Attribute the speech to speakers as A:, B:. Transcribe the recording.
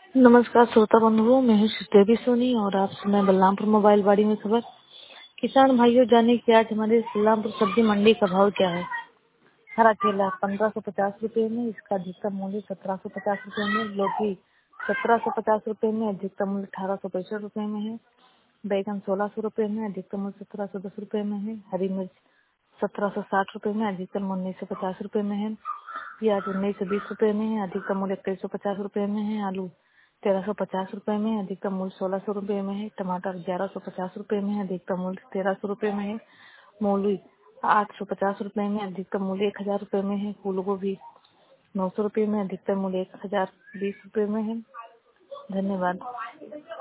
A: नमस्कार श्रोता बंधुओं, मैं हूँ देवी सोनी और आपसे मैं बलरामपुर मोबाइल बाड़ी में खबर। किसान भाइयों, जाने कि आज हमारे बलरामपुर सब्जी मंडी का भाव क्या है। हरा केला 1550 रुपए में, इसका अधिकतम मूल्य 1750 रुपए में। लौकी 1750 रुपए में, अधिकतम मूल्य 1865 रुपए में है। बैगन 1600 रुपए में, अधिकतम मूल्य 1710 रुपए में है। हरी मिर्च 1760 रुपए में, अधिकतम मूल्य 1950 रुपए में है। प्याज 1920 रुपए में है, अधिकतम मूल्य 2150 रुपए में है। आलू 1350 रुपए में, अधिकतम मूल्य 1600 रुपए में है। टमाटर 1150 रुपए में, अधिकतम मूल्य 1300 रुपए में है। मूली 850 रुपए में, अधिकतम मूल्य 1000 रुपए में है। फूल गोभी 900 रुपए में, अधिकतम मूल्य 1020 रुपए में है। धन्यवाद।